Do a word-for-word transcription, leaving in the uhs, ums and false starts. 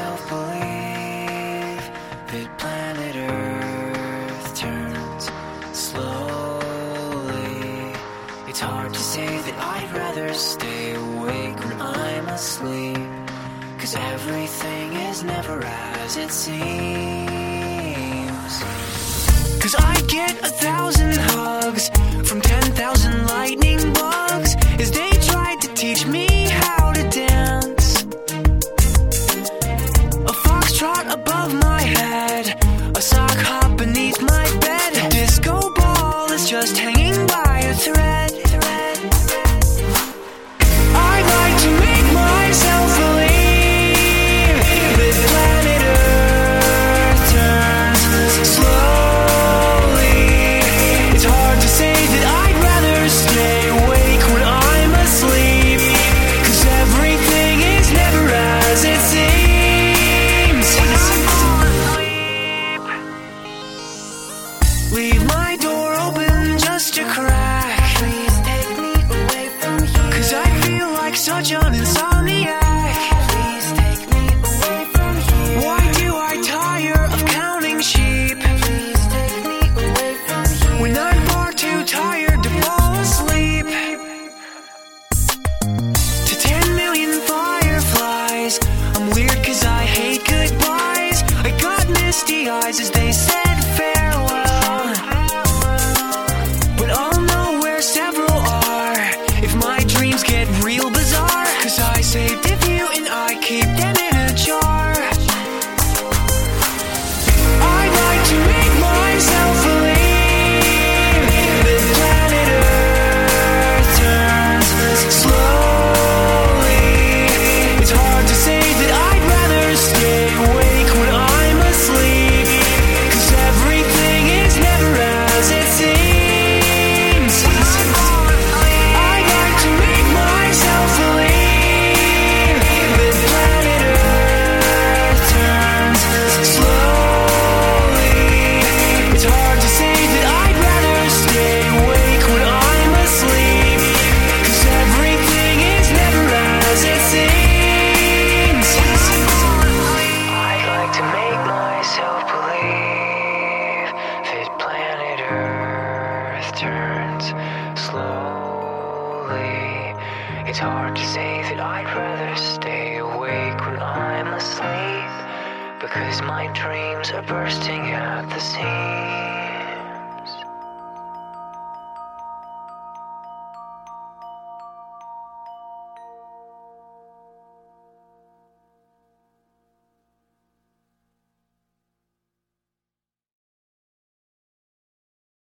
myself believe that planet Earth turns slowly. It's hard to say that I'd rather stay awake when I'm asleep, 'cause everything is never as it seems. 'Cause I get a thousand hugs from ten thousand lightning bugs as they tried to teach me how to dance. A foxtrot above my head, a sock hop beneath my bed, a disco ball is just hanging by a thread. I like to make myself believe that planet Earth turns slowly. It's hard to say that I'd rather stay awake when I'm asleep, 'cause everything is never as it seems. Leave my door open just a crack. Please take me away from here, 'cause I feel like such an insomniac. Please take me away from here. Why do I tire of counting sheep? Please take me away from here, when I'm far too tired to fall asleep. To ten million fireflies, I'm weird 'cause I hate goodbyes. I got misty eyes as they said farewell, but I'll know where several are if my dreams get real bizarre, 'cause I saved a few and I keep them in a jar. I like to make myself believe that planet Earth turns slowly. It's hard to say that I'd rather stay awake when I'm asleep, 'cause everything is never as it seems. I like to make myself believe that planet Earth turns slowly. It's hard to say that I'd rather stay awake when I'm asleep, 'cause everything is never as it seems. I'd like to make myself believe that planet Earth turns slowly. It's hard to say that I'd rather stay awake when I'm asleep, because my dreams are bursting at the seams.